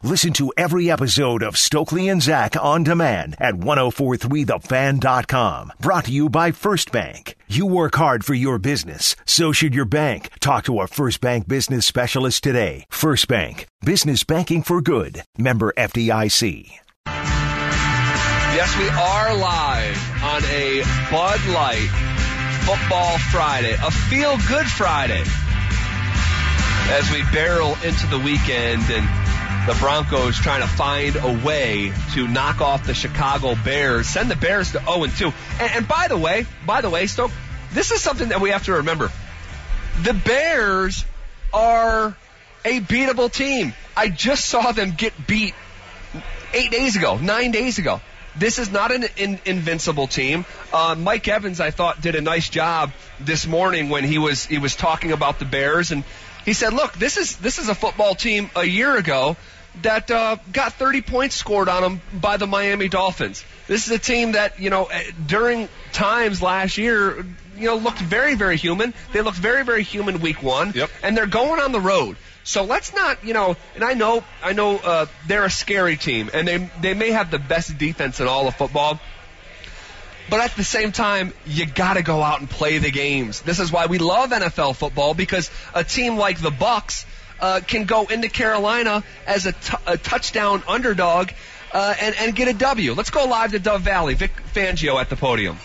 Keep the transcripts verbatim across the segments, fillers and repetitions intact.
Listen to every episode of Stokely and Zach on demand at ten forty-three the fan dot com. Brought to you by First Bank. You work hard for your business. So should your bank. Talk to a First Bank business specialist today. First Bank. Business banking for good. Member F D I C. Yes, we are live on a Bud Light Football Friday, a feel-good Friday, as we barrel into the weekend and the Broncos trying to find a way to knock off the Chicago Bears, send the Bears to oh and two. And, and by the way, by the way, Stoke, this is something that we have to remember. The Bears are a beatable team. I just saw them get beat eight days ago, nine days ago. This is not an in, invincible team. Uh, Mike Evans, I thought, did a nice job this morning when he was he was talking about the Bears, and he said, "Look, this is this is a football team a year ago that uh, got thirty points scored on them by the Miami Dolphins. This is a team that, you know, during times last year, you know, looked very, very human. They looked very, very human week one, yep. And they're going on the road." So let's not, you know, and I know, I know uh, they're a scary team, and they they may have the best defense in all of football, but at the same time, you got to go out and play the games. This is why we love N F L football, because a team like the Bucs uh, can go into Carolina as a, t- a touchdown underdog uh, and, and get a W. Let's go live to Dove Valley. Vic Fangio at the podium.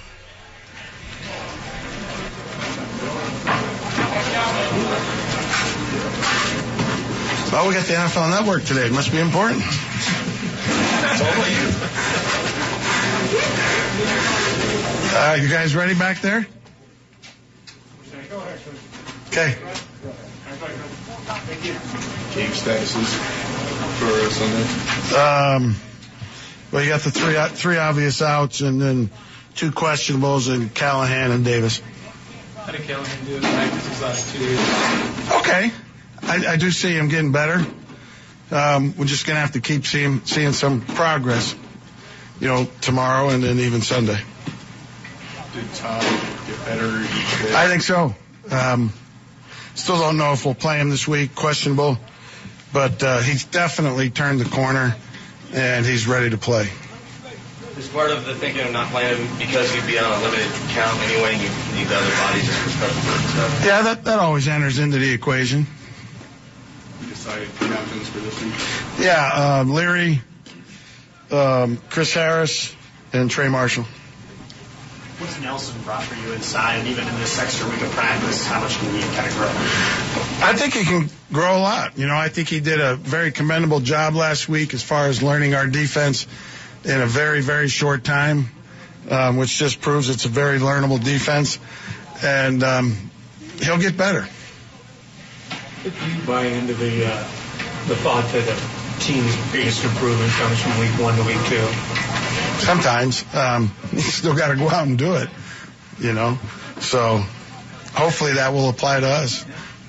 Well, we got the N F L Network today. It must be important. Uh, you guys ready back there? Okay. Game statuses for Sunday. Um, well, you got the three three obvious outs and then two questionables in Callahan and Davis. How did Callahan do in practice these last two days? Okay. I, I do see him getting better. Um, we're just going to have to keep seeing seeing some progress, you know, tomorrow and then even Sunday. Did Todd get better each day? I think so. Um, still don't know if we'll play him this week, questionable, but uh, he's definitely turned the corner and he's ready to play. Is part of the thinking of not playing him because he'd be on a limited count anyway and you need the other bodies just for special purpose stuff? Yeah, that, that always enters into the equation. Decided captains for this week? Yeah, um, Leary, um, Chris Harris, and Trey Marshall. What's Nelson brought for you inside, and even in this extra week of practice, how much can he kind of grow? I think he can grow a lot. You know, I think he did a very commendable job last week as far as learning our defense in a very, very short time, um, which just proves it's a very learnable defense. And um, he'll get better. If you buy into the uh, the thought that the team's biggest improvement comes from week one to week two? Sometimes. Um, you still got to go out and do it, you know. So hopefully that will apply to us.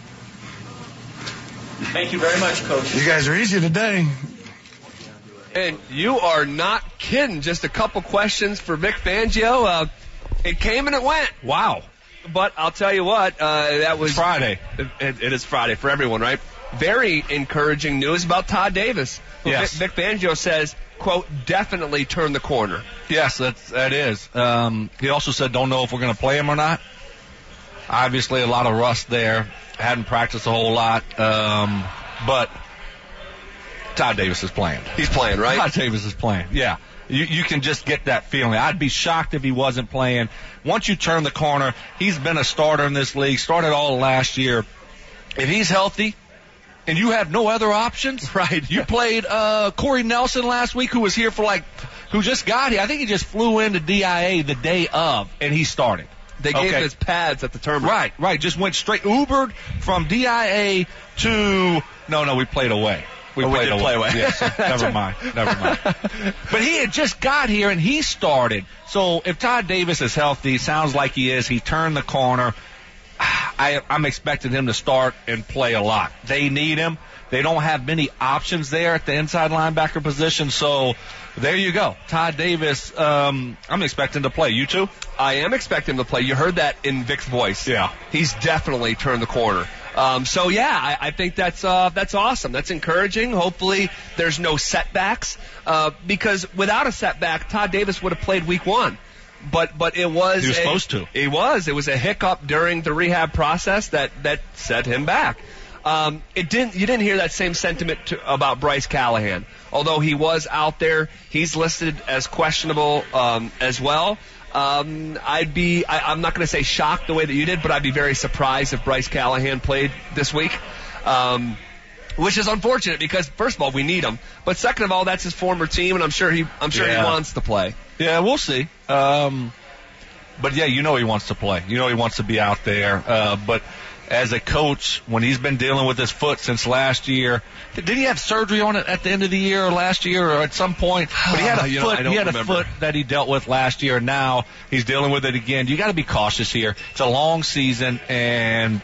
Thank you very much, Coach. You guys are easy today. And you are not kidding. Just a couple questions for Vic Fangio. Uh, it came and it went. Wow. But I'll tell you what, uh, that was Friday. It, it is Friday for everyone, right? Very encouraging news about Todd Davis. Yes. Vic, Vic Fangio says, quote, definitely turn the corner. Yes, that's, that is. Um, he also said, don't know if we're going to play him or not. Obviously, a lot of rust there. Hadn't practiced a whole lot. Um, but Todd Davis is playing. He's playing, right? Todd Davis is playing, yeah. You, you can just get that feeling. I'd be shocked if he wasn't playing. Once you turn the corner, he's been a starter in this league, started all last year. If he's healthy and you have no other options, right? You played uh, Corey Nelson last week, who was here for like, who just got here. I think he just flew into D I A the day of, and he started. They gave okay. him his pads at the tournament. Right, right. Just went straight, Ubered from D I A to, no, no, we played away. We, oh, played we did away. play away. Yes, so never mind. Never mind. But he had just got here and he started. So if Todd Davis is healthy, sounds like he is, he turned the corner. I, I'm expecting him to start and play a lot. They need him. They don't have many options there at the inside linebacker position. So there you go. Todd Davis, um, I'm expecting to play. You too? I am expecting him to play. You heard that in Vic's voice. Yeah. He's definitely turned the corner. Um, so yeah, I, I think that's uh, that's awesome. That's encouraging. Hopefully, there's no setbacks uh, because without a setback, Todd Davis would have played week one. But but it was he was a, supposed to. It was it was a hiccup during the rehab process that that set him back. Um, it didn't. You didn't hear that same sentiment to, about Bryce Callahan, although he was out there. He's listed as questionable um, as well. Um, I'd be, I, I'm not going to say shocked the way that you did, but I'd be very surprised if Bryce Callahan played this week, um, which is unfortunate because first of all we need him, but second of all that's his former team, and I'm sure he, I'm sure yeah. he wants to play. Yeah, we'll see. Um, but yeah, you know he wants to play. You know he wants to be out there. Uh, but as a coach, when he's been dealing with his foot since last year, did he have surgery on it at the end of the year or last year or at some point? But he had a you foot. know, he had remember. a foot that he dealt with last year. And now he's dealing with it again. You got to be cautious here. It's a long season, and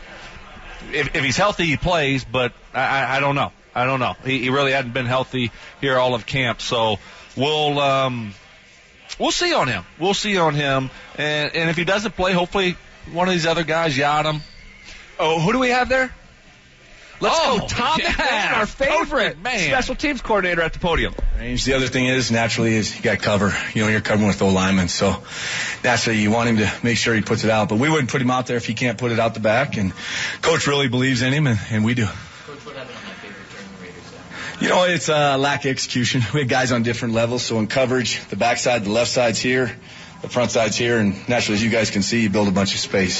if, if he's healthy, he plays. But I, I, I don't know. I don't know. He, he really hadn't been healthy here all of camp. So we'll um, we'll see on him. We'll see on him. And, and if he doesn't play, hopefully one of these other guys, Yadam. Oh, who do we have there? Let's Oh, go, Tom yeah. McMahon, our favorite Coach McMahon. special teams coordinator at the podium. Range. The other thing is, naturally, is you got cover. You know, you're covering with O-linemen, so naturally you want him to make sure he puts it out. But we wouldn't put him out there if he can't put it out the back, and Coach really believes in him, and, and we do. Coach, what happened on my favorite during the Raiders? You know, it's uh, lack of execution. We had guys on different levels, so in coverage, the backside, the left side's here, the front side's here, and naturally, as you guys can see, you build a bunch of space.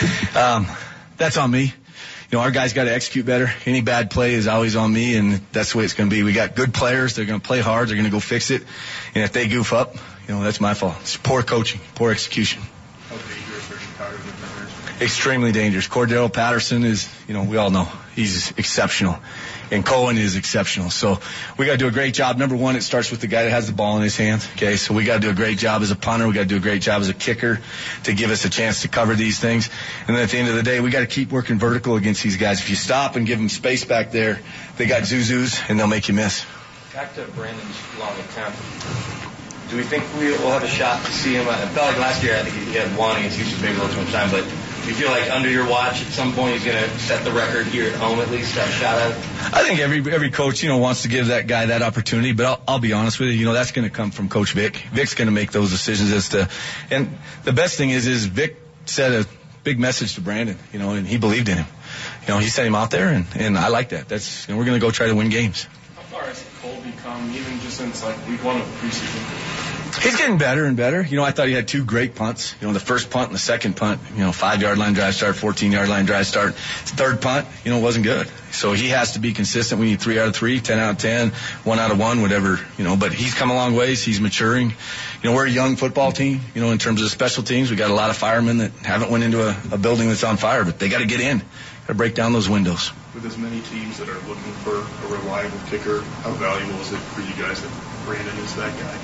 Um, that's on me. You know, our guys got to execute better. Any bad play is always on me, and that's the way it's going to be. We got good players. They're going to play hard. They're going to go fix it. And if they goof up, you know, that's my fault. It's poor coaching, poor execution. How dangerous are Chicago defenders? Extremely dangerous. Cordero Patterson is, you know, we all know he's exceptional. And Cohen is exceptional. So we got to do a great job. Number one, it starts with the guy that has the ball in his hands. Okay, so we got to do a great job as a punter. We got to do a great job as a kicker to give us a chance to cover these things. And then at the end of the day, we got to keep working vertical against these guys. If you stop and give them space back there, they got Zuzus, and they'll make you miss. Back to Brandon's long attempt. Do we think we will have a shot to see him? I felt like last year I think he had one against Houston, maybe a little too much time, but do you feel like under your watch at some point he's going to set the record here at home at least, have a shot at it? I think every every coach, you know, wants to give that guy that opportunity, but I'll, I'll be honest with you, you know, that's going to come from Coach Vic. Vic's going to make those decisions as to, and the best thing is, is Vic said a big message to Brandon, you know, and he believed in him. You know, he sent him out there, and, and I like that. That's, you know, we're going to go try to win games. How far has Cole become, even just since like week one of the preseason? He's getting better and better. You know, I thought he had two great punts. You know, the first punt and the second punt, you know, five-yard line drive start, fourteen-yard line drive start. His third punt, you know, wasn't good. So he has to be consistent. We need three out of three, ten out of ten, one out of one, whatever, you know. But he's come a long ways. He's maturing. You know, we're a young football team, you know, in terms of special teams. We got a lot of firemen that haven't went into a, a building that's on fire, but they got to get in. Got to break down those windows. With as many teams that are looking for a reliable kicker, how valuable is it for you guys that Brandon is that guy?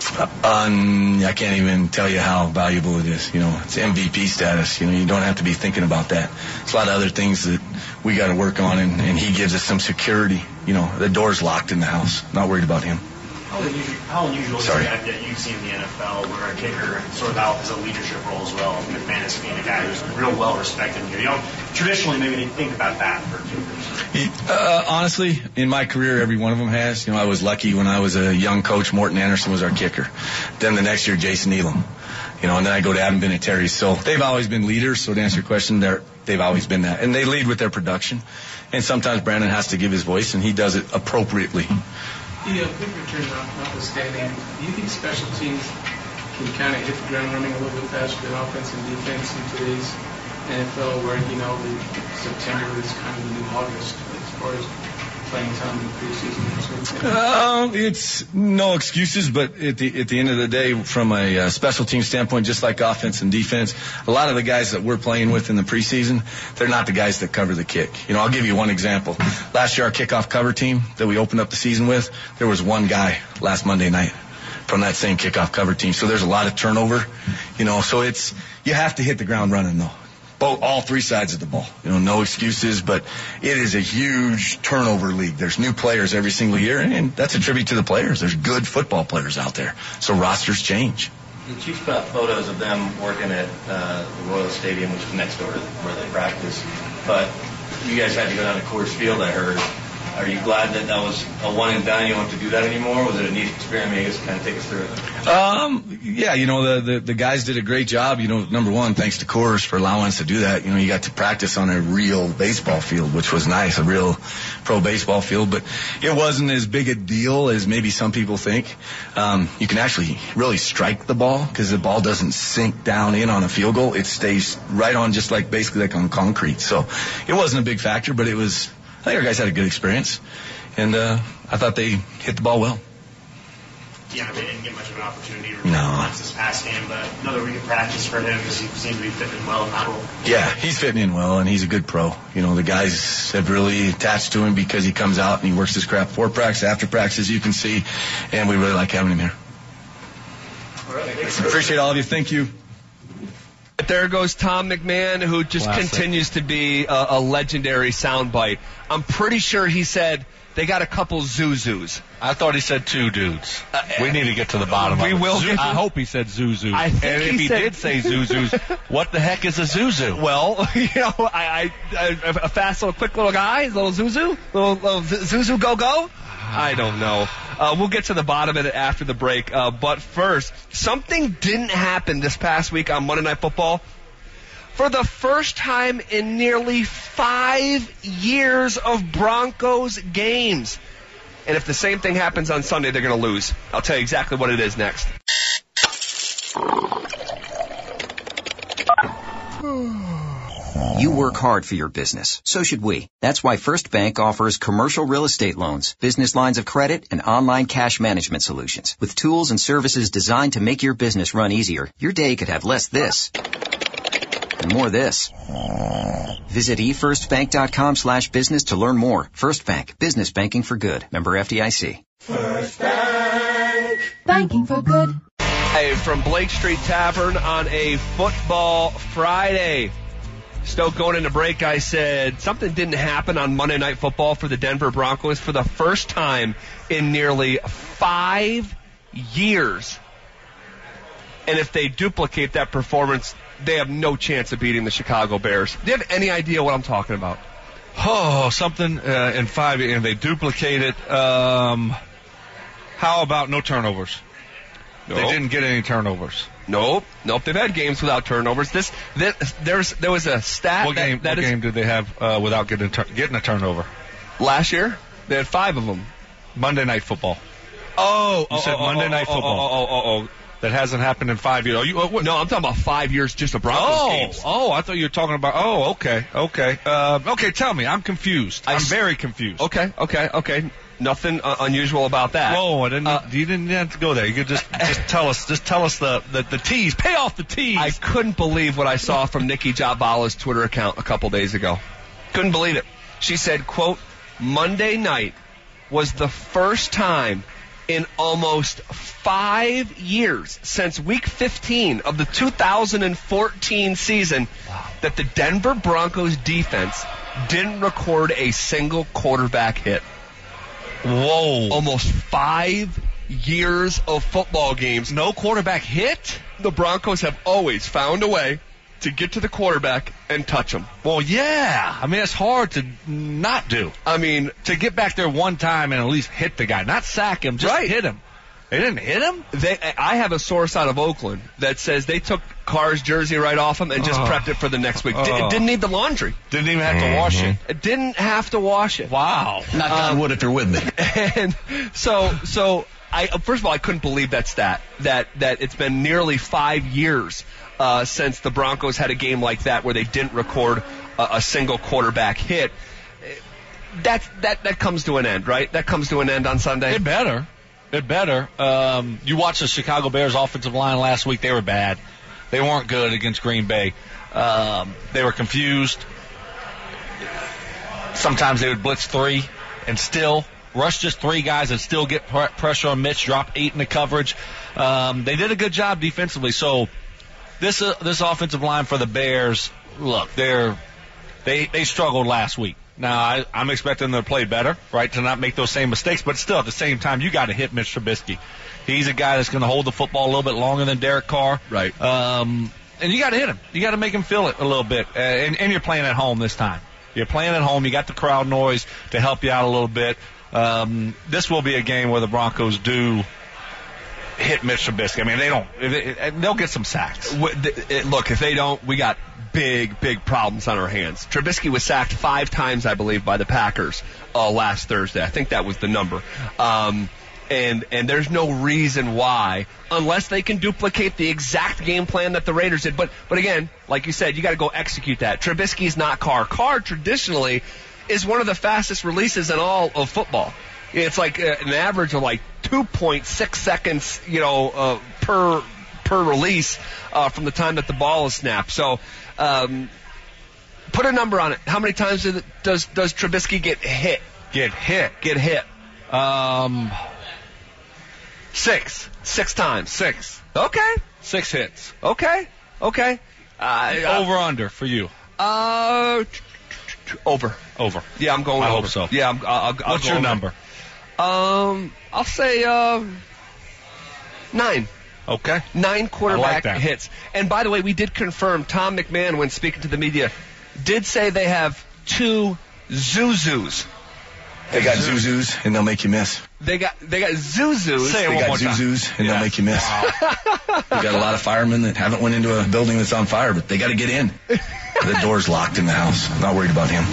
Um, I can't even tell you how valuable it is. You know, it's M V P status. You know, you don't have to be thinking about that. There's a lot of other things that we got to work on, and, and he gives us some security. You know, the door's locked in the house. Not worried about him. How unusual, how unusual is Sorry. it that you've seen in the N F L where a kicker sort of out as a leadership role as well? McManus being a guy who's real well respected here. You know, traditionally maybe they think about that for kickers. Uh, honestly, in my career, every one of them has. You know, I was lucky when I was a young coach. Morton Anderson was our kicker. Then the next year, Jason Elam. You know, and then I go to Adam Vinatieri. So they've always been leaders. So to answer your question, they're, they've always been that. And they lead with their production. And sometimes Brandon has to give his voice, and he does it appropriately. The uh, quick return notwithstanding, do you think special teams can kind of hit the ground running a little bit faster than offense and defense in today's N F L, where, you know, the September is kind of the new August as far as playing time in the preseason? Uh, it's no excuses, but at the at the end of the day, from a uh, special team standpoint, just like offense and defense, a lot of the guys that we're playing with in the preseason, they're not the guys that cover the kick. You know, I'll give you one example. Last year, our kickoff cover team that we opened up the season with, there was one guy last Monday night from that same kickoff cover team. So there's a lot of turnover, you know. So it's you have to hit the ground running though. Both, all three sides of the ball. You know, no excuses, but it is a huge turnover league. There's new players every single year, and that's a tribute to the players. There's good football players out there, so rosters change. The Chiefs put out photos of them working at uh, the Royal Stadium, which is next door to where they practice. But you guys had to go down to Coors Field, I heard. Are you glad that that was a one and done? You don't have to do that anymore? Was it a neat experience? I mean, I guess kind of take us through it. Um, yeah, you know, the, the, the guys did a great job. You know, number one, thanks to Coors for allowing us to do that. You know, you got to practice on a real baseball field, which was nice, a real pro baseball field. But it wasn't as big a deal as maybe some people think. Um, you can actually really strike the ball because the ball doesn't sink down in on a field goal. It stays right on, just like basically like on concrete. So it wasn't a big factor, but it was, I think our guys had a good experience. And uh, I thought they hit the ball well. Yeah, they didn't get much of an opportunity to No. relax this past game, but another week of practice for him because he seemed to be fitting in well in that role. Yeah, he's fitting in well, and he's a good pro. You know, the guys have really attached to him because he comes out and he works his crap before practice, after practice, as you can see, and we really like having him here. All right, thanks. Appreciate all of you. Thank you. There goes Tom McMahon, who just Classic. continues to be a, a legendary soundbite. I'm pretty sure he said they got a couple Zuzus. I thought he said two dudes. Uh, we need to get to the bottom we of it. will Zu- get to- I hope he said Zuzus. I think and if he he said- did say Zuzus, what the heck is a Zuzu? Well, you know, I, I, I a fast little, quick little guy, a little Zuzu, little, little Zuzu go go. I don't know. Uh, we'll get to the bottom of it after the break. Uh, but first, something didn't happen this past week on Monday Night Football. For the first time in nearly five years of Broncos games. And if the same thing happens on Sunday, they're going to lose. I'll tell you exactly what it is next. You work hard for your business. So should we. That's why First Bank offers commercial real estate loans, business lines of credit, and online cash management solutions. With tools and services designed to make your business run easier, your day could have less this and more this. Visit e first bank dot com slash business to learn more. First Bank. Business banking for good. Member F D I C. First Bank. Banking for good. Hey, from Blake Street Tavern on a football Friday. Stoke going into break, I said something didn't happen on Monday Night Football for the Denver Broncos for the first time in nearly five years. And if they duplicate that performance, they have no chance of beating the Chicago Bears. Do you have any idea what I'm talking about? Oh, something uh, in five, and they duplicate it. Um, how about no turnovers? Nope. They didn't get any turnovers. Nope, nope. They've had games without turnovers. This, this there's there was a stat. What that, game? that What is, game did they have uh, without getting tur- getting a turnover? last year? They had five of them. Monday Night Football. Oh, You oh, said oh, Monday oh, Night oh, Football. Oh, oh, oh, oh. That hasn't happened in five years. Oh, you, uh, what? No, I'm talking about five years just of Broncos oh, games. oh, I thought you were talking about. Oh, okay, okay, uh, okay. Tell me, I'm confused. I I'm s- very confused. Okay, okay, okay. Nothing uh, unusual about that. Whoa, I didn't. Uh, you didn't have to go there. You could just just tell us. Just tell us the the, the tease. Pay off the tease. I couldn't believe what I saw from Nikki Jabala's Twitter account a couple days ago. Couldn't believe it. She said, quote, Monday night was the first time in almost five years since week fifteen of the two thousand fourteen season that the Denver Broncos defense didn't record a single quarterback hit. Whoa. Almost five years of football games. No quarterback hit? The Broncos have always found a way to get to the quarterback and touch him. Well, yeah. I mean, it's hard to not do. I mean, to get back there one time and at least hit the guy. Not sack him, just right. hit him. They didn't hit him? They, I have a source out of Oakland that says they took Carr's jersey right off him and just Oh. prepped it for the next week. D- Oh. It didn't need the laundry. Didn't even have to wash it. It didn't have to wash it. Wow. Knock on wood if you're with me. And so, so I first of all, I couldn't believe that stat that that it's been nearly five years uh, since the Broncos had a game like that where they didn't record a, a single quarterback hit. That that that comes to an end, right? That comes to an end on Sunday. It better. It better. Um, you watched the Chicago Bears offensive line last week. They were bad. They weren't good against Green Bay. Um, they were confused. Sometimes they would blitz three and still rush just three guys and still get pr- pressure on Mitch, drop eight in the coverage. Um, they did a good job defensively. So this uh, this offensive line for the Bears, look, they're they they struggled last week. Now, I, I'm expecting them to play better, right, to not make those same mistakes. But still, at the same time, you got to hit Mitch Trubisky. He's a guy that's going to hold the football a little bit longer than Derek Carr. Right. Um, and you got to hit him. You got to make him feel it a little bit. Uh, and, and you're playing at home this time. You're playing at home. You got the crowd noise to help you out a little bit. Um, this will be a game where the Broncos do hit Mitch Trubisky. I mean, they don't. They, they'll get some sacks. Look, if they don't, we got big, big problems on our hands. Trubisky was sacked five times, I believe, by the Packers uh, last Thursday. I think that was the number. Um, and and there's no reason why, unless they can duplicate the exact game plan that the Raiders did. But but again, like you said, you got to go execute that. Trubisky's not Carr. Carr traditionally is one of the fastest releases in all of football. It's like uh, an average of like two point six seconds, you know, uh, per per release uh, from the time that the ball is snapped. So, um, put a number on it. How many times does does, does Trubisky get hit? Get hit. Get hit. Um, six. Six times. Six. Okay. Six hits. Okay. Okay. Uh, over under for you. Uh, over. Over. Yeah, I'm going I over. hope so. Yeah, I'm, I'll, I'll What's go your over. number? Um, I'll say uh, nine. Okay. Nine quarterback I like that. hits. And by the way, we did confirm Tom McMahon, when speaking to the media, did say they have two Zuzus. They got Zuzus, and they'll make you miss. They got they got Zuzus. Say it they one got more Zuzus, time. and yeah. they'll make you miss. Wow. We got a lot of firemen that haven't went into a building that's on fire, but they got to get in. The door's locked in the house. I'm not worried about him.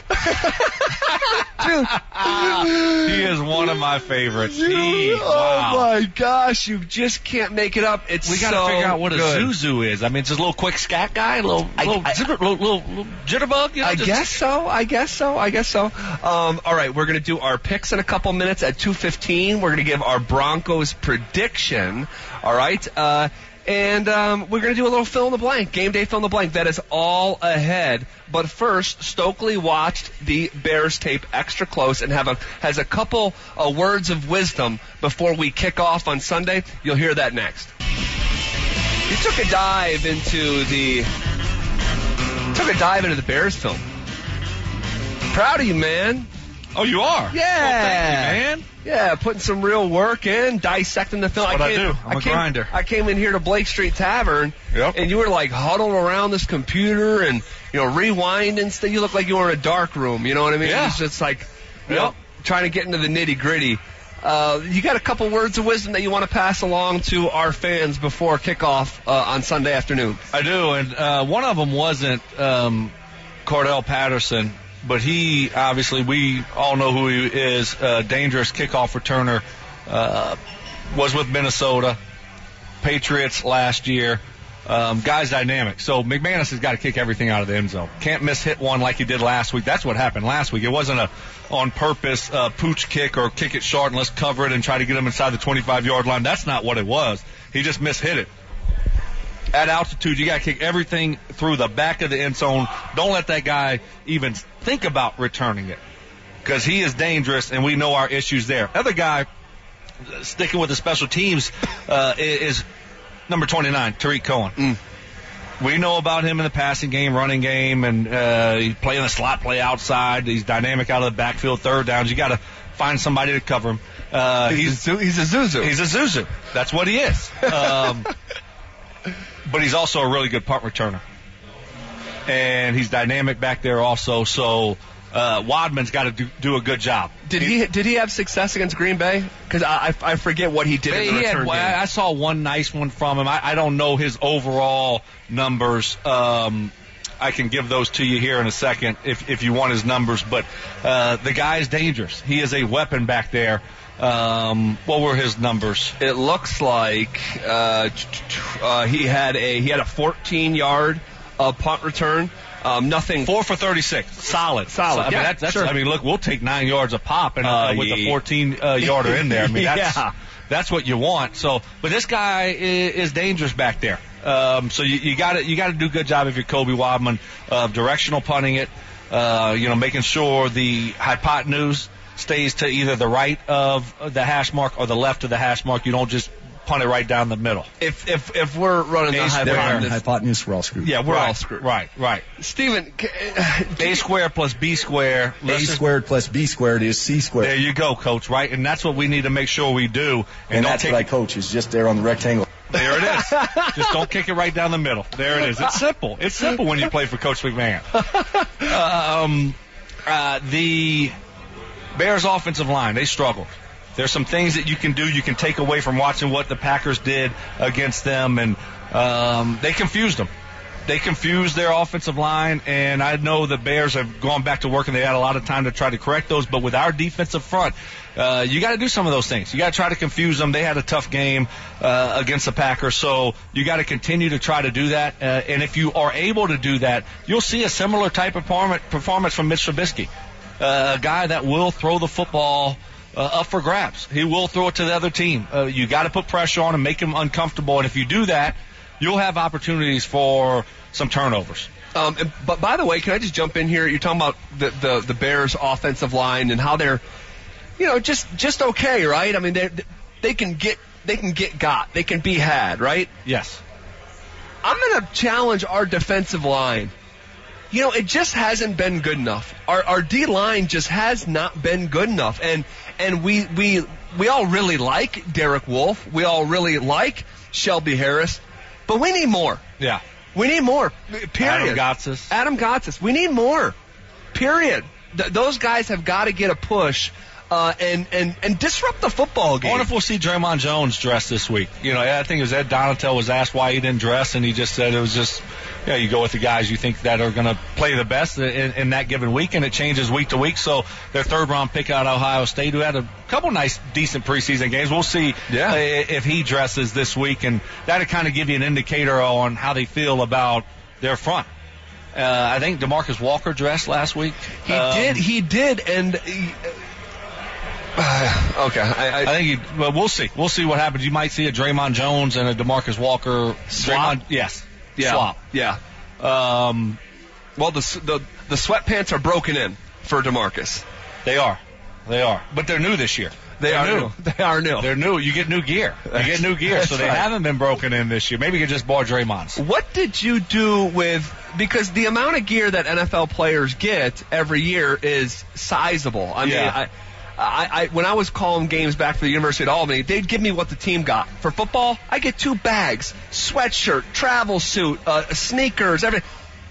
Dude. He is one of my favorites. He, oh, wow. my gosh. You just can't make it up. It's We got to so figure out what good. a Zuzu is. I mean, it's just a little quick scat guy, a little, I, little, I, zipper, little, little, little jitterbug. You know, I just, guess so. I guess so. I guess so. Um, all right, we're going to do our picks in a couple minutes at two fifteen. We're going to give our Broncos prediction. All right. Uh, and um, we're going to do a little fill in the blank, game day fill in the blank. That is all ahead. But first, Stokely watched the Bears tape extra close and have a has a couple uh, words of wisdom before we kick off on Sunday. You'll hear that next. You took a dive into the took a dive into the Bears film. Proud of you, man. Oh, you are? Yeah. Well, thank you, man. Yeah, putting some real work in, dissecting the film. That's what I, came, I do. I'm I a came, grinder. I came in here to Blake Street Tavern, yep. and you were like huddled around this computer and, you know, rewinding stuff. You look like you were in a dark room, you know what I mean? Yeah. It's just like, you yep. know, trying to get into the nitty gritty. Uh, you got a couple words of wisdom that you want to pass along to our fans before kickoff uh, on Sunday afternoon? I do, and uh, one of them wasn't um, Cordell Patterson. But he, obviously, we all know who he is, uh, dangerous kickoff returner, uh, was with Minnesota, Patriots last year. Um, guy's dynamic. So McManus has got to kick everything out of the end zone. Can't miss hit one like he did last week. That's what happened last week. It wasn't a on-purpose uh, pooch kick or kick it short and let's cover it and try to get him inside the twenty-five-yard line. That's not what it was. He just mishit it. At altitude, you got to kick everything through the back of the end zone. Don't let that guy even think about returning it because he is dangerous, and we know our issues there. Other guy, sticking with the special teams, uh, is number twenty-nine, Tariq Cohen. Mm. We know about him in the passing game, running game, and uh, he's playing a slot play outside. He's dynamic out of the backfield, third downs. You got to find somebody to cover him. Uh, he's, he's, a, he's a Zuzu. He's a Zuzu. That's what he is. Um, But he's also a really good punt returner. And he's dynamic back there also. So uh, Wadman's got to do, do a good job. Did he did he have success against Green Bay? Because I, I I forget what he did in the he return had, game. I saw one nice one from him. I, I don't know his overall numbers. Um, I can give those to you here in a second if if you want his numbers. But uh, the guy's dangerous. He is a weapon back there. Um, what were his numbers? It looks like uh, uh, he had a he had a fourteen-yard uh, punt return. Um, nothing. Four for thirty-six. Solid. Solid. So, I mean, yeah, that, that's. Sure. I mean, look, we'll take nine yards a pop, and uh, uh, with yeah. a fourteen-yarder uh, in there. I mean, that's yeah. that's what you want. So, but this guy is, is dangerous back there. Um, so you got to you got to do a good job if you're Kobe Wadman of directional punting it. Uh, you know, making sure the hypotenuse stays to either the right of the hash mark or the left of the hash mark. You don't just punt it right down the middle. If if if we're running the hypotenuse, hypotenuse, we're all screwed. Yeah, we're right, all screwed. Right, right. Steven, A squared plus B squared. A squared plus B squared is C squared. There you go, Coach. Right, and that's what we need to make sure we do. And, and that's take what I coach is just there on the rectangle. There it is. Just don't kick it right down the middle. There it is. It's simple. It's simple when you play for Coach McMahon. um, uh, the Bears offensive line, they struggled. There's some things that you can do, you can take away from watching what the Packers did against them, and um, they confused them. They confused their offensive line, and I know the Bears have gone back to work, and they had a lot of time to try to correct those. But with our defensive front, uh, you got to do some of those things. You got to try to confuse them. They had a tough game uh, against the Packers, so you got to continue to try to do that. Uh, and if you are able to do that, you'll see a similar type of performance from Mitch Trubisky, uh, a guy that will throw the football uh, up for grabs. He will throw it to the other team. Uh, you got to put pressure on him, make him uncomfortable, and if you do that, you'll have opportunities for some turnovers. Um, and, but by the way, can I just jump in here? You're talking about the, the, the Bears' offensive line and how they're, you know, just just okay, right? I mean, they they can get they can get got, they can be had, right? Yes. I'm going to challenge our defensive line. You know, it just hasn't been good enough. Our our D line just has not been good enough, and and we we we all really like Derek Wolfe. We all really like Shelby Harris. But we need more. Yeah. We need more. Period. Adam Gotsis. Adam Gotsis. We need more. Period. Th- those guys have got to get a push uh, and, and, and disrupt the football game. I wonder if we'll see Draymond Jones dress this week. You know, I think it was Ed Donatel was asked why he didn't dress, and he just said it was just, you know, you go with the guys you think that are going to play the best in, in that given week, and it changes week to week. So their third-round pick out of Ohio State, who had a couple nice, decent preseason games. We'll see yeah. uh, if he dresses this week, and that'll kind of give you an indicator on how they feel about their front. Uh, I think DeMarcus Walker dressed last week. He um, did. He did, and... He, Uh, okay, I, I, I think he, well, we'll see. We'll see what happens. You might see a Draymond Jones and a DeMarcus Walker swap. Draymond, yes, yeah, swap. Yeah. Um, well, the the the sweatpants are broken in for DeMarcus. They are, they are, but they're new this year. They they're are new. new. They are new. They're new. You get new gear. You get new gear, so they right. haven't been broken in this year. Maybe you could just borrow Draymond's. What did you do with? Because the amount of gear that N F L players get every year is sizable. I mean, yeah. I. I, I, when I was calling games back for the University of Albany, they'd give me what the team got. For football, I get two bags, sweatshirt, travel suit, uh, sneakers, everything.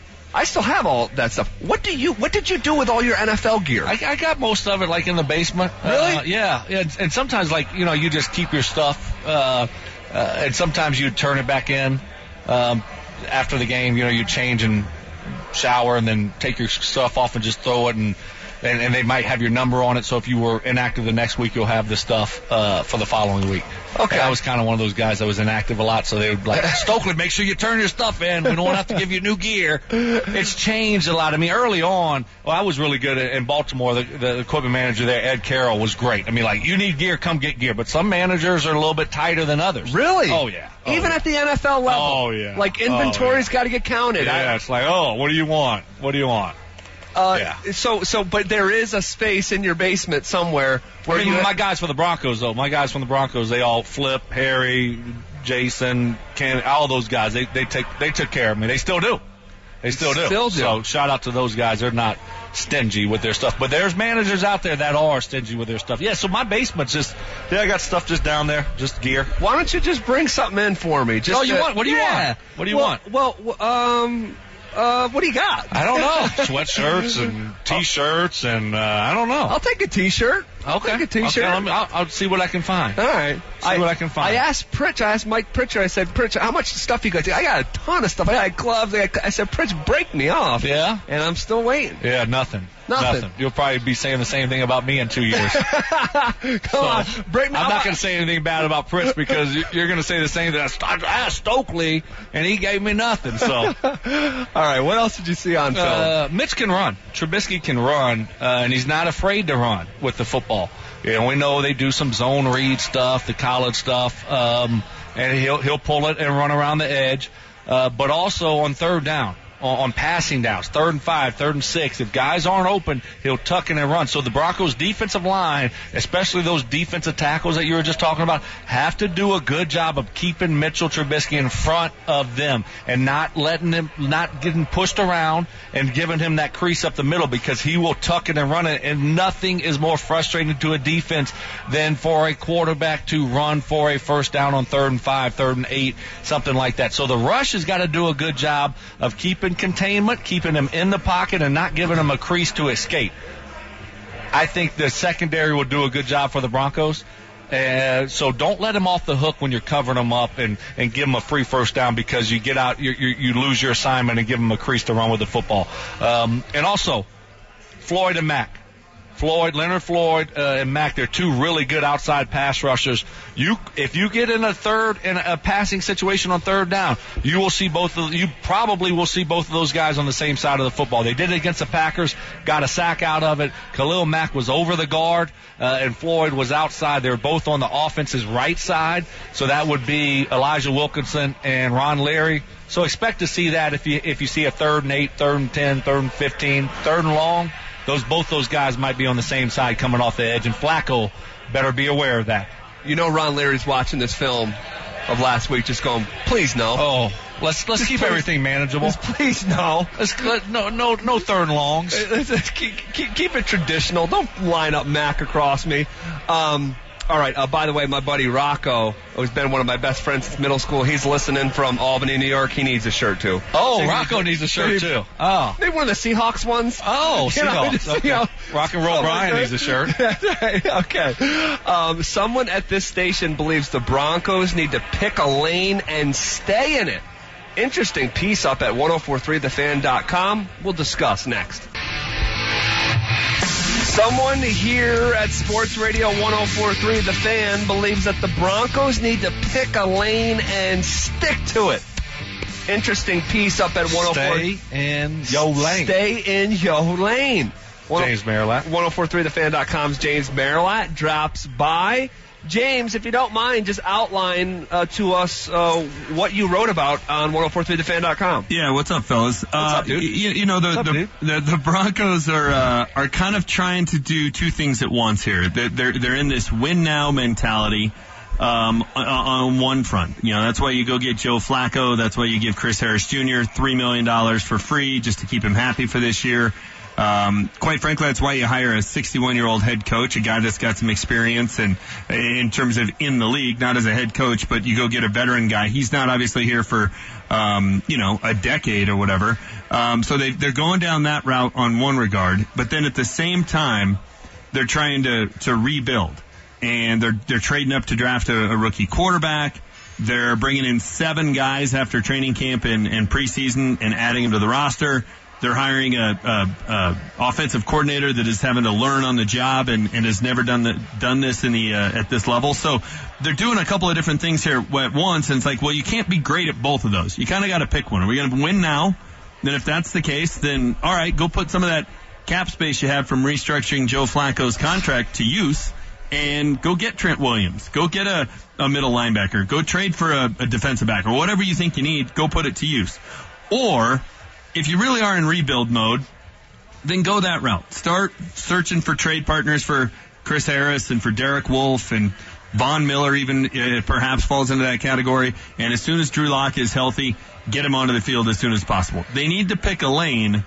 I still have all that stuff. What do you? What did you do with all your N F L gear? I, I got most of it, like in the basement. Really? Uh, yeah, yeah. And sometimes, like you know, you just keep your stuff, uh, uh, and sometimes you turn it back in um, after the game. You know, you change and shower, and then take your stuff off and just throw it and. And, and they might have your number on it, so if you were inactive the next week, you'll have the stuff uh, for the following week. Okay. And I was kind of one of those guys that was inactive a lot, so they would like, Stokely, make sure you turn your stuff in. We don't have to give you new gear. It's changed a lot. I mean, early on, well, I was really good at, in Baltimore. The, the equipment manager there, Ed Carroll, was great. I mean, like, you need gear, come get gear. But some managers are a little bit tighter than others. Really? Oh, yeah. Oh, Even yeah. at the N F L level? Oh, yeah. Like, inventory's oh, yeah. got to get counted. Yeah, I, it's like, oh, what do you want? What do you want? Uh, yeah. So, so, but there is a space in your basement somewhere where I mean, you. my guys from the Broncos, though, my guys from the Broncos, they all Flip, Harry, Jason, Ken, all those guys. They they take they took care of me. They still do. They still do. Still do. So shout out to those guys. They're not stingy with their stuff, but there's managers out there that are stingy with their stuff. Yeah. So my basement's just yeah, I got stuff just down there, just gear. Why don't you just bring something in for me? Just oh, you to, want? What do you yeah. want? What do you well, want? Well, um. Uh, what do you got? I don't know. Sweatshirts and T-shirts and uh, I don't know. I'll take a T-shirt. Okay. I'll take a T-shirt. Okay, let me, I'll, I'll see what I can find. All right. See I, what I can find. I asked Pritch. I asked Mike Pritchard. I said, Pritch, how much stuff you got? I got a ton of stuff. I got gloves. I, got, I said, Pritch, break me off. Yeah. And I'm still waiting. Yeah, nothing. Nothing. Nothing. You'll probably be saying the same thing about me in two years. Come so, on, break me. I'm not going to say anything bad about Pritch because you're going to say the same thing. I asked Stokely, and he gave me nothing. So, all right. What else did you see on film? Uh, Mitch can run. Trubisky can run, uh, and he's not afraid to run with the football. You know, we know they do some zone read stuff, the college stuff, um, and he'll he'll pull it and run around the edge. Uh, but also on third down. On passing downs, third and five, third and six. If guys aren't open, he'll tuck in and run. So the Broncos' defensive line, especially those defensive tackles that you were just talking about, have to do a good job of keeping Mitchell Trubisky in front of them and not letting him, not getting pushed around and giving him that crease up the middle because he will tuck it and run it. And nothing is more frustrating to a defense than for a quarterback to run for a first down on third and five, third and eight, something like that. So the rush has got to do a good job of keeping in containment, keeping him in the pocket and not giving him a crease to escape. I think the secondary will do a good job for the Broncos. Uh, so don't let him off the hook when you're covering him up and, and give him a free first down because you get out, you, you, you lose your assignment and give him a crease to run with the football. Um, and also, Floyd and Mack. Floyd, Leonard Floyd, uh, and Mack, they're two really good outside pass rushers. You, if you get in a third, in a passing situation on third down, you will see both of, you probably will see both of those guys on the same side of the football. They did it against the Packers, got a sack out of it. Khalil Mack was over the guard, uh, and Floyd was outside. They're both on the offense's right side, so that would be Elijah Wilkinson and Ron Leary. So expect to see that if you, if you see a third and eight, third and ten, third and fifteen, third and long. Those both those guys might be on the same side coming off the edge, and Flacco better be aware of that. You know Ron Leary's watching this film of last week just going, please no. Oh, let's let's just keep please, everything manageable. Please no. Let's, let, no no no third and longs. keep, keep, keep it traditional. Don't line up Mac across me. Um, all right, uh, by the way, my buddy Rocco, who's been one of my best friends since middle school, he's listening from Albany, New York. He needs a shirt, too. Oh, so Rocco needs a shirt, too. Oh. Maybe one of the Seahawks ones. Oh, you Seahawks. Know, okay. you know, Rock and Roll oh, Brian needs a shirt. Okay. Um, someone at this station believes the Broncos need to pick a lane and stay in it. Interesting piece up at ten forty-three the fan dot com. We'll discuss next. Someone here at Sports Radio ten forty-three The Fan believes that the Broncos need to pick a lane and stick to it. Interesting piece up at ten forty-three. Stay in yo lane. Stay in yo lane. James Marilat. ten forty-three the fan dot com's James Marilat drops by. James, if you don't mind, just outline uh, to us uh, what you wrote about on ten forty-three the fan dot com. Yeah, what's up, fellas? What's uh, up, dude? You, you know, the up, the, the the Broncos are uh, are kind of trying to do two things at once here. They're they're, they're in this win now mentality. Um, on one front, you know, that's why you go get Joe Flacco. That's why you give Chris Harris Junior three million dollars for free just to keep him happy for this year. Um, quite frankly, that's why you hire a sixty-one-year-old head coach, a guy that's got some experience and in terms of in the league, not as a head coach, but you go get a veteran guy. He's not obviously here for, um, you know, a decade or whatever. Um, so they, they're going down that route on one regard, but then at the same time, they're trying to, to rebuild. And they're, they're trading up to draft a, a rookie quarterback. They're bringing in seven guys after training camp and, and preseason and adding them to the roster. They're hiring a, a, a offensive coordinator that is having to learn on the job and, and has never done the, done this in the uh, at this level. So they're doing a couple of different things here at once, and it's like, well, you can't be great at both of those. You kind of got to pick one. Are we going to win now? Then if that's the case, then all right, go put some of that cap space you have from restructuring Joe Flacco's contract to use and go get Trent Williams. Go get a, a middle linebacker. Go trade for a, a defensive back or whatever you think you need. Go put it to use. Or if you really are in rebuild mode, then go that route. Start searching for trade partners for Chris Harris and for Derek Wolfe, and Von Miller even uh, perhaps falls into that category. And as soon as Drew Lock is healthy, get him onto the field as soon as possible. They need to pick a lane.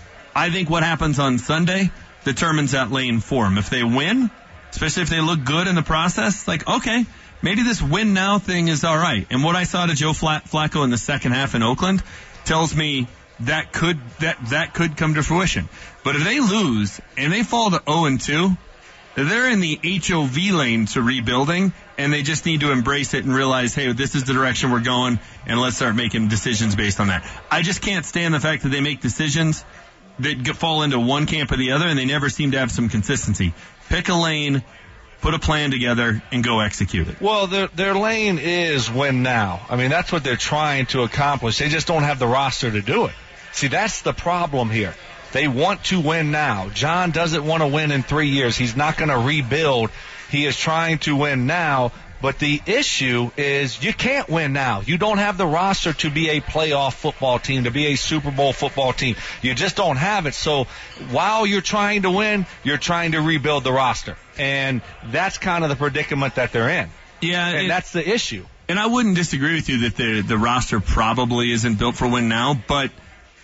I think what happens on Sunday determines that lane for them. If they win, especially if they look good in the process, like, okay, maybe this win now thing is all right. And what I saw to Joe Flacco in the second half in Oakland tells me that could that that could come to fruition. But if they lose and they fall to oh and two, they're in the H O V lane to rebuilding, and they just need to embrace it and realize, hey, this is the direction we're going, and let's start making decisions based on that. I just can't stand the fact that they make decisions that fall into one camp or the other, and they never seem to have some consistency. Pick a lane, put a plan together, and go execute it. Well, their their lane is win now. I mean, that's what they're trying to accomplish. They just don't have the roster to do it. See, that's the problem here. They want to win now. John doesn't want to win in three years. He's not going to rebuild. He is trying to win now. But the issue is you can't win now. You don't have the roster to be a playoff football team, to be a Super Bowl football team. You just don't have it. So while you're trying to win, you're trying to rebuild the roster. And that's kind of the predicament that they're in. Yeah, and it, that's the issue. And I wouldn't disagree with you that the the roster probably isn't built for win now, but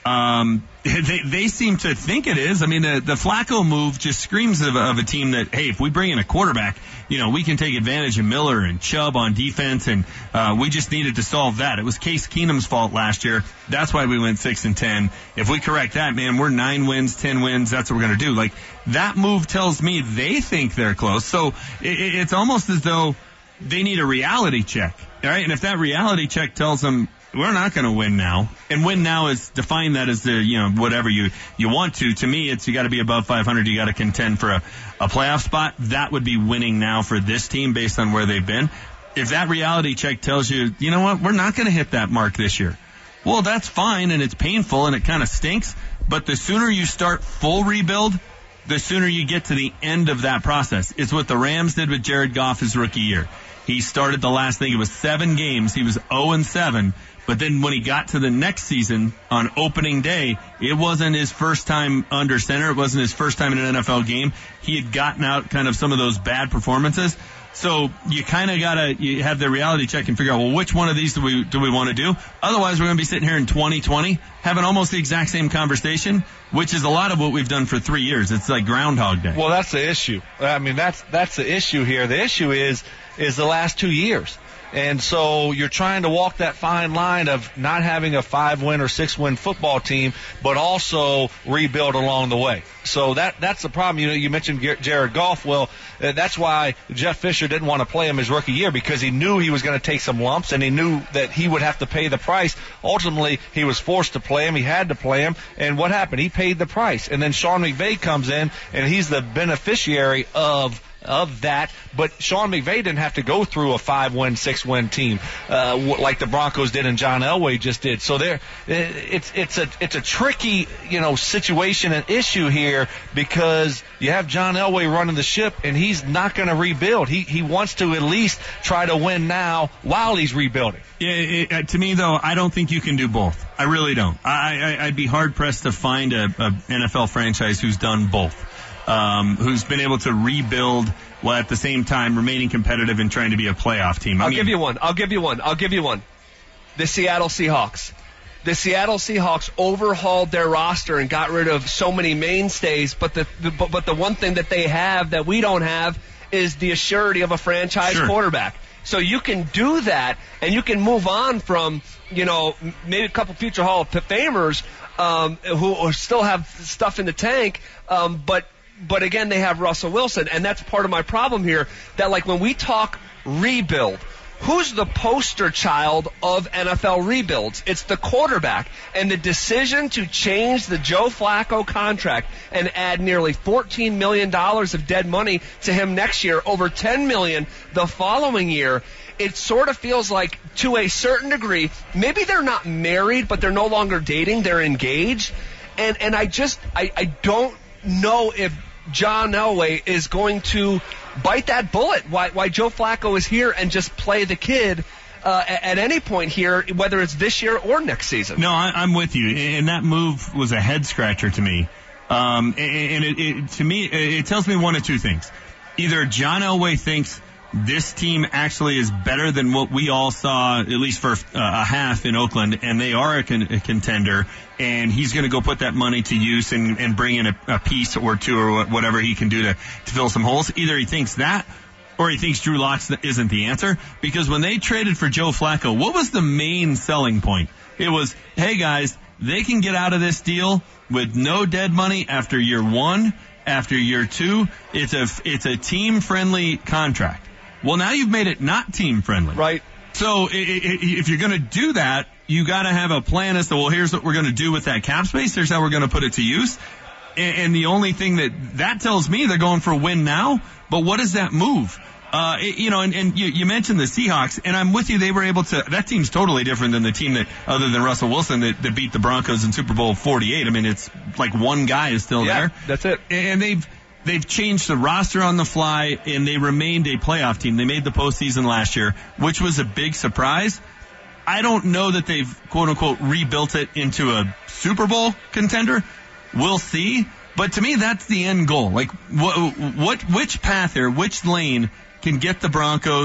Um, they they seem to think it is. I mean, the, the Flacco move just screams of, of a team that, hey, if we bring in a quarterback, you know, we can take advantage of Miller and Chubb on defense, and uh, we just needed to solve that. It was Case Keenum's fault last year. That's why we went six and ten. If we correct that, man, we're nine wins, ten wins. That's what we're going to do. Like, that move tells me they think they're close. So it, it's almost as though they need a reality check, all right? And if that reality check tells them, we're not going to win now. And win now is, define that as the, you know, whatever you, you want to. To me, it's you got to be above five hundred. You got to contend for a, a playoff spot. That would be winning now for this team based on where they've been. If that reality check tells you, you know what, we're not going to hit that mark this year. Well, that's fine, and it's painful, and it kind of stinks. But the sooner you start full rebuild, the sooner you get to the end of that process. It's what the Rams did with Jared Goff his rookie year. He started the last thing. It was seven games. He was oh and seven. But then when he got to the next season on opening day, it wasn't his first time under center. It wasn't his first time in an N F L game. He had gotten out kind of some of those bad performances. So you kind of got to you have the reality check and figure out, well, which one of these do we do we want to do? Otherwise, we're going to be sitting here in twenty twenty having almost the exact same conversation, which is a lot of what we've done for three years. It's like Groundhog Day. Well, that's the issue. I mean, that's that's the issue here. The issue is is the last two years. And so you're trying to walk that fine line of not having a five-win or six-win football team, but also rebuild along the way. So that that's the problem. You know, you mentioned Jared Goff. Well, uh, that's why Jeff Fisher didn't want to play him his rookie year, because he knew he was going to take some lumps, and he knew that he would have to pay the price. Ultimately, he was forced to play him. He had to play him. And what happened? He paid the price. And then Sean McVay comes in, and he's the beneficiary of of that, but Sean McVay didn't have to go through a five-win, six-win team uh, like the Broncos did and John Elway just did. So there, it's it's a it's a tricky, you know, situation and issue here, because you have John Elway running the ship, and he's not going to rebuild. He he wants to at least try to win now while he's rebuilding. Yeah, it, uh, to me though, I don't think you can do both. I really don't. I, I I'd be hard pressed to find a, a N F L franchise who's done both. Um, who's been able to rebuild while at the same time remaining competitive and trying to be a playoff team. I I'll mean, give you one. I'll give you one. I'll give you one. The Seattle Seahawks. The Seattle Seahawks overhauled their roster and got rid of so many mainstays, but the, the but, but the one thing that they have that we don't have is the assurity of a franchise sure. quarterback. So you can do that, and you can move on from, you know, maybe a couple future Hall of Famers um, who still have stuff in the tank, um, but But again, they have Russell Wilson, and that's part of my problem here, that like when we talk rebuild, who's the poster child of N F L rebuilds? It's the quarterback. And the decision to change the Joe Flacco contract and add nearly fourteen million dollars of dead money to him next year, over ten million dollars the following year, it sort of feels like, to a certain degree, maybe they're not married, but they're no longer dating, they're engaged. And and I just, I, I don't know if John Elway is going to bite that bullet. Why, why Joe Flacco is here and just play the kid uh, at, at any point here, whether it's this year or next season. No, I, I'm with you. And that move was a head scratcher to me. Um, and it, it, to me, it tells me one of two things. Either John Elway thinks this team actually is better than what we all saw, at least for uh, a half in Oakland, and they are a, con- a contender, and he's going to go put that money to use and, and bring in a, a piece or two or whatever he can do to, to fill some holes. Either he thinks that, or he thinks Drew Lock isn't the answer. Because when they traded for Joe Flacco, what was the main selling point? It was, hey guys, they can get out of this deal with no dead money after year one, after year two. It's a, it's a team-friendly contract. Well, now you've made it not team-friendly. Right. So it, it, if you're going to do that, you got to have a plan as to, well, here's what we're going to do with that cap space. Here's how we're going to put it to use. And, and the only thing that that tells me, they're going for a win now. But what does that move? Uh, it, you know, and, and you, you mentioned the Seahawks, and I'm with you. They were able to, that team's totally different than the team that, other than Russell Wilson, that, that beat the Broncos in Super Bowl forty-eight. I mean, it's like one guy is still yeah, there. That's it. And they've, They've changed the roster on the fly, and they remained a playoff team. They made the postseason last year, which was a big surprise. I don't know that they've, quote-unquote, rebuilt it into a Super Bowl contender. We'll see. But to me, that's the end goal. Like, what, what, which path here, which lane can get the Broncos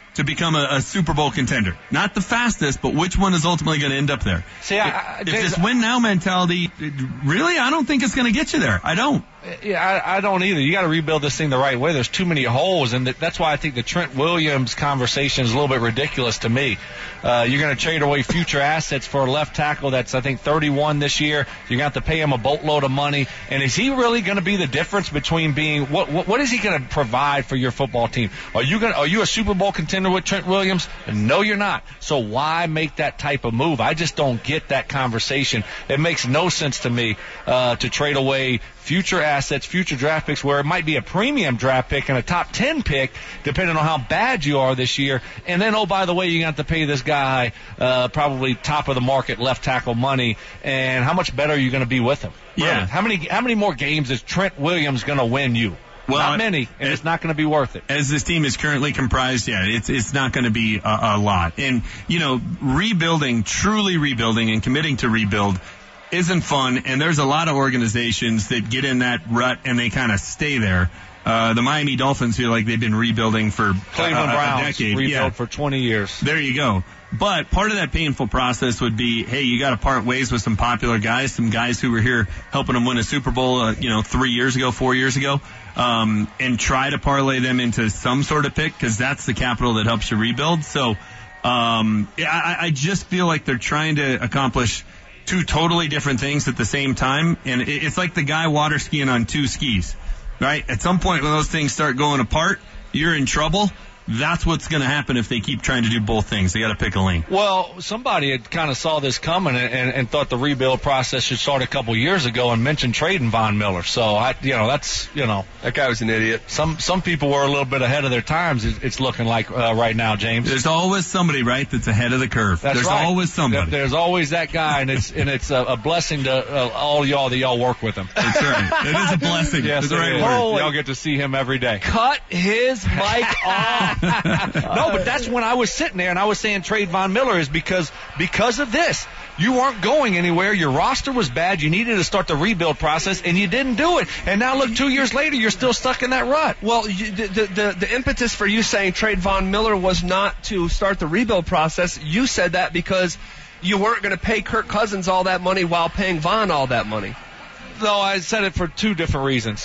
to become a, a Super Bowl contender. Not the fastest, but which one is ultimately going to end up there? See, I, I, if James, this win now mentality, really, I don't think it's going to get you there. I don't. Yeah, I, I don't either. You got to rebuild this thing the right way. There's too many holes, and that's why I think the Trent Williams conversation is a little bit ridiculous to me. Uh, you're going to trade away future assets for a left tackle that's, I think, thirty-one this year. You're going to have to pay him a boatload of money. And is he really going to be the difference between being what? What, what is he going to provide for your football team? Are you going? Are you a Super Bowl contender with Trent Williams? No, you're not. So why make that type of move? I just don't get that conversation. It makes no sense to me uh, to trade away future assets, future draft picks, where it might be a premium draft pick and a top ten pick, depending on how bad you are this year. And then, oh, by the way, you're going to have to pay this guy uh, probably top of the market left tackle money. And how much better are you going to be with him? Yeah. Really? How many how many more games is Trent Williams going to win you? Well, not many, and as, it's not going to be worth it. As this team is currently comprised, yeah, it's it's not going to be a, a lot. And, you know, rebuilding, truly rebuilding and committing to rebuild isn't fun, and there's a lot of organizations that get in that rut and they kind of stay there. Uh, the Miami Dolphins feel like they've been rebuilding for Cleveland uh, Browns, a decade. rebuild yeah. for twenty years. There you go. But part of that painful process would be, hey, you got to part ways with some popular guys, some guys who were here helping them win a Super Bowl, uh, you know, three years ago, four years ago, um, and try to parlay them into some sort of pick, because that's the capital that helps you rebuild. So um, I, I just feel like they're trying to accomplish two totally different things at the same time, and it's like the guy water skiing on two skis, right? At some point when those things start going apart, you're in trouble. That's what's going to happen if they keep trying to do both things. They got to pick a lane. Well, somebody had kind of saw this coming and, and, and thought the rebuild process should start a couple years ago and mentioned trading Von Miller. So, I, you know, that's, you know. That guy was an idiot. Some some people were a little bit ahead of their times, it's looking like uh, right now, James. There's always somebody, right, that's ahead of the curve. That's There's right. always somebody. There's always that guy, and it's and it's a, a blessing to uh, all y'all that y'all work with him. That's right. It is a blessing. Yes, that's the right is. word. Y'all get to see him every day. Cut his mic off. No, but that's when I was sitting there and I was saying trade Von Miller is because because of this. You weren't going anywhere. Your roster was bad. You needed to start the rebuild process, and you didn't do it. And now, look, two years later, you're still stuck in that rut. Well, you, the, the the impetus for you saying trade Von Miller was not to start the rebuild process. You said that because you weren't going to pay Kirk Cousins all that money while paying Von all that money. No, I said it for two different reasons.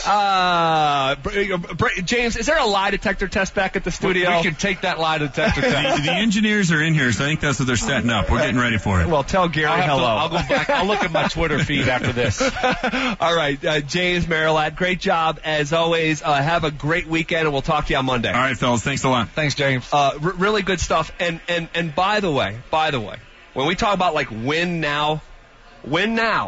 Uh, James, is there a lie detector test back at the studio? We, we can take that lie detector test. the, the engineers are in here, so I think that's what they're setting up. We're getting ready for it. Well, tell Gary I'll hello. To, I'll go back. I'll look at my Twitter feed after this. All right, uh, James Merilatt, great job as always. Uh, have a great weekend, and we'll talk to you on Monday. All right, fellas, thanks a lot. Thanks, James. Uh, r- really good stuff. And and and by the way, by the way, when we talk about like win now, win now,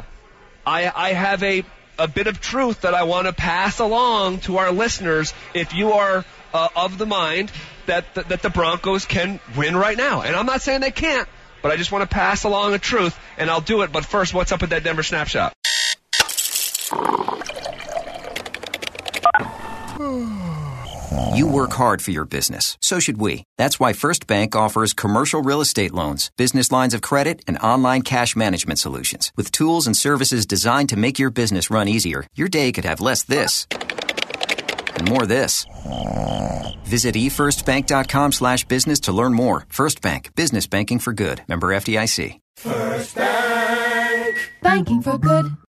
I I have a a bit of truth that I want to pass along to our listeners. If you are uh, of the mind that, that that the Broncos can win right now, and I'm not saying they can't, but I just want to pass along a truth, and I'll do it. But first, what's up with that Denver Snapshot? You work hard for your business. So should we. That's why First Bank offers commercial real estate loans, business lines of credit, and online cash management solutions. With tools and services designed to make your business run easier, your day could have less this and more this. Visit e first bank dot com slash business to learn more. First Bank. Business banking for good. Member F D I C. First Bank. Banking for good.